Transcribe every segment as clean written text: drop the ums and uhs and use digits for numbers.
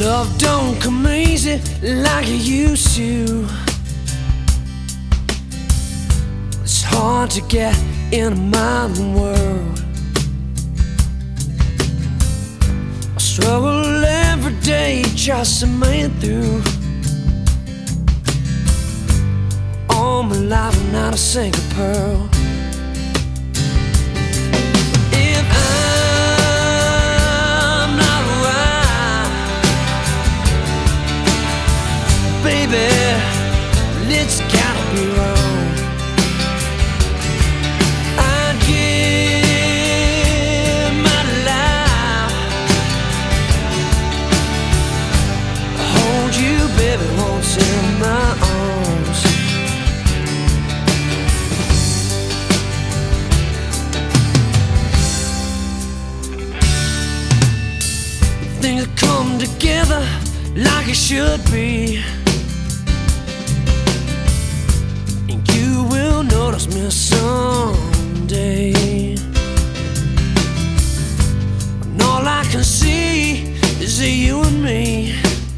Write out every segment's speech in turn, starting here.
Love don't come easy like it used to. It's hard to get in a modern world. I struggle every day just to make it through. All my life and not a single pearl. If I'm not right, baby, it's gotta be wrong. I'd give my life, hold you, baby, once in my arms. Things come together like it should be, and you will notice me someday. And all I can see is you and me.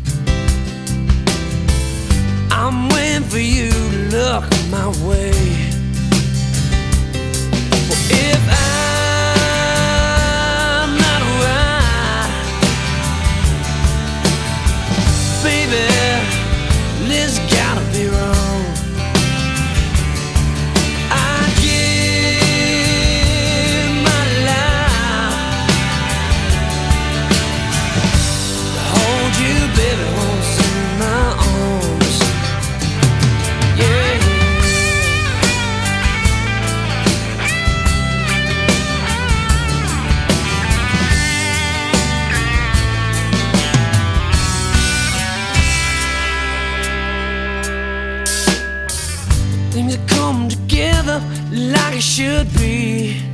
I'm waiting for you to look my way. Well, if I'm not right, baby, this gotta be wrong. I'd give my life to hold you, baby, once in my arms. Yeah. Things come together like it should be,